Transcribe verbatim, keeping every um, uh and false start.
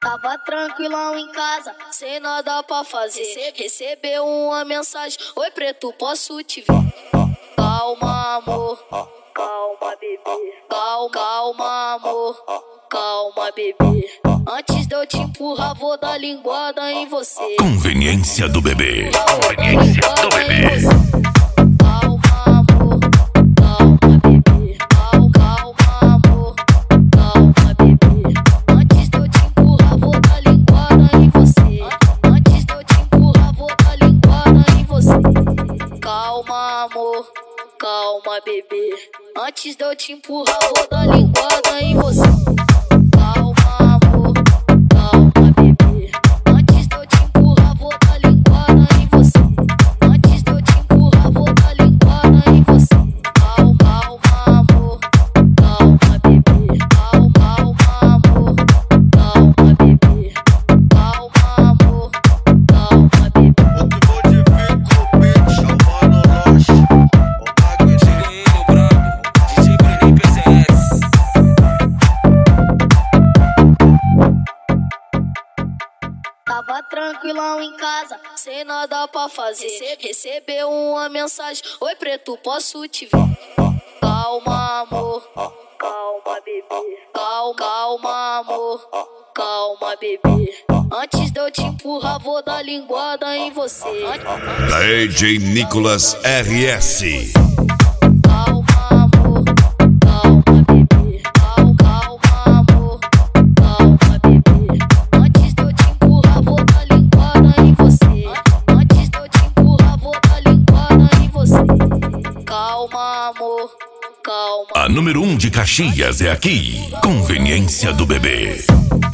Tava tranquilão em casa, sem nada pra fazer. Recebeu uma mensagem: oi preto, posso te ver? Calma amor, calma bebê. Calma, calma amor, calma bebê. Antes de eu te empurrar, vou dar linguada em você. Conveniência do bebê. Conveniência do bebê. Calma, bebê. Antes de eu te empurrar, vou dar linguada em você. Calma, amor. Calma, bebê. Antes de eu te empurrar, vou dar linguada em você. Antes de eu te empurrar, vou dar linguada em você. Calma, calma, amor. Calma, bebê. Calma, calma, amor. Calma, bebê. Calma, amor. Calma, bebê. Tava tranquilão em casa, sem nada pra fazer. Recebeu uma mensagem: oi preto, posso te ver? Calma amor, calma bebê. Calma, calma amor, calma bebê. Antes de eu te empurrar, vou dar linguada em você. D J Nicolas R S. A número um de Caxias é aqui. Conveniência do bebê.